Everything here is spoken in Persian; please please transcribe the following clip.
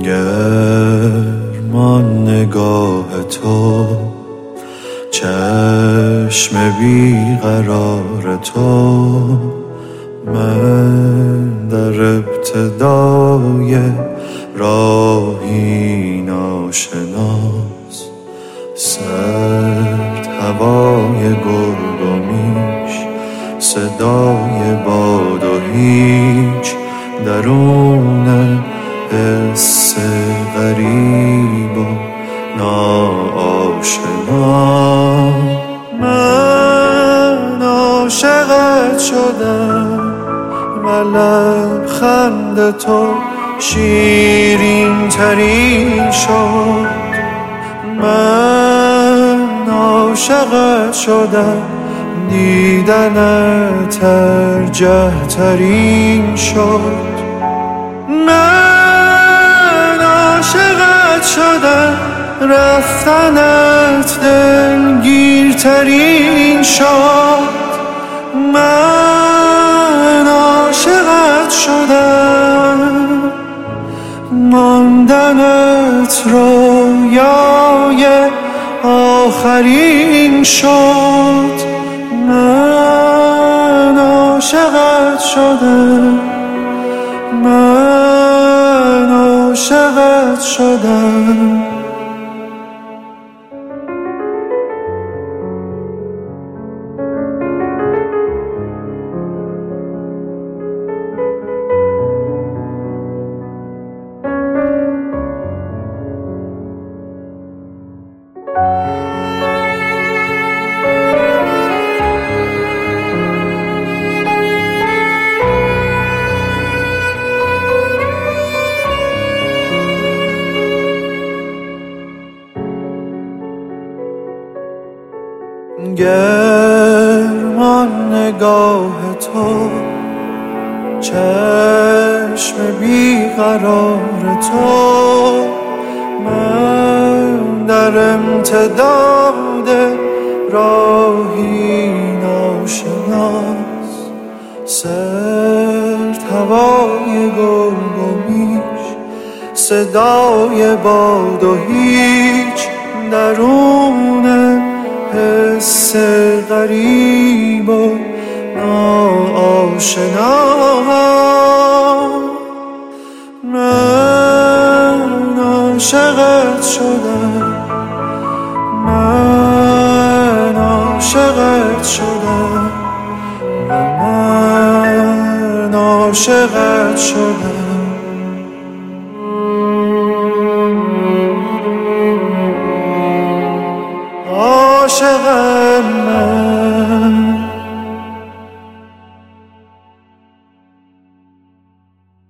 گرمان نگاه تو، چشم بیقرار تو، من در ابتدای راهی ناشناس، سرد هوای گرگ و میش، صدای باد و هیچ، درونم حس غریب و ناآشنا. من عاشقت شدم و لبخند تو شیرین ترین شد. من عاشقت شدم، دیدنت ارجح ترین شد. من عاشقت شدم، رفتنت دلگیرترین شد. من عاشقت شدم، ماندنت رویای آخرین شد. من عاشقت شدم، من عاشقت شدم. گرمان نگاه تو، چشم بیقرار تو، من در امتداد راهی ناشناس، سرد هوای گرگ و میش، صدای باد و هیچ، درونم حس غریب و ناآشنا. من عاشقت شدم، من عاشقت شدم و من عاشقت شدم. عاشقم من.